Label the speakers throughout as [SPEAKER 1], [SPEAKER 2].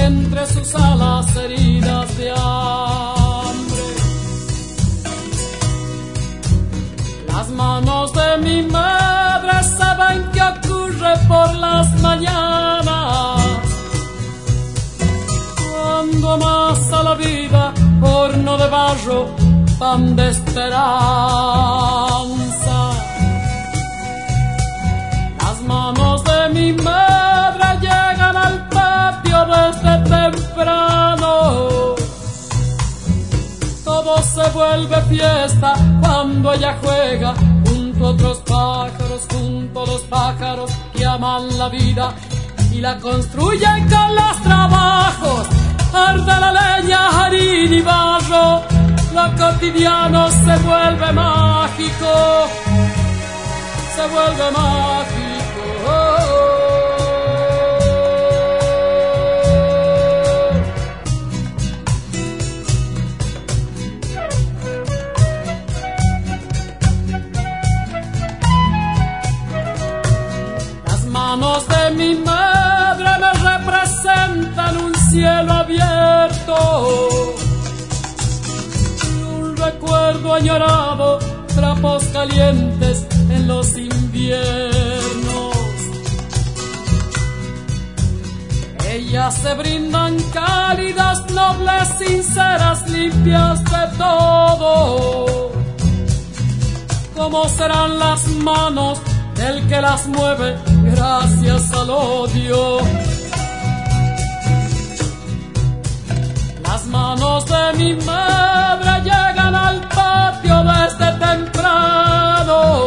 [SPEAKER 1] entre sus alas heridas de hambre. Las manos de mi madre saben qué ocurre por las mañanas, cuando amasa la vida horno de barro, pan de esperanza. Las manos de mi madre llegan al patio desde temprano. Todo se vuelve fiesta cuando ella juega junto a otros pájaros, junto a los pájaros que aman la vida y la construyen con los trabajos. Arde la leña, harina y barro, lo cotidiano se vuelve mágico, se vuelve mágico. Las manos de mi madre me representan un cielo abierto, un recuerdo añorado, trapos calientes en los inviernos. Ellas se brindan cálidas, nobles, sinceras, limpias de todo. ¿Cómo serán las manos del que las mueve gracias al odio? Las manos de mi madre llegan al patio desde temprano.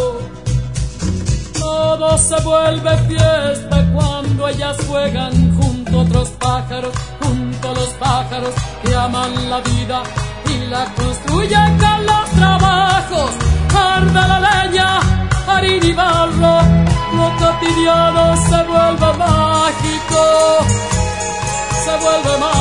[SPEAKER 1] Todo se vuelve fiesta cuando ellas juegan junto a otros pájaros, junto a los pájaros que aman la vida y la construyen con los trabajos. Arde la leña, harina y barro, lo cotidiano se vuelve mágico, se vuelve mágico.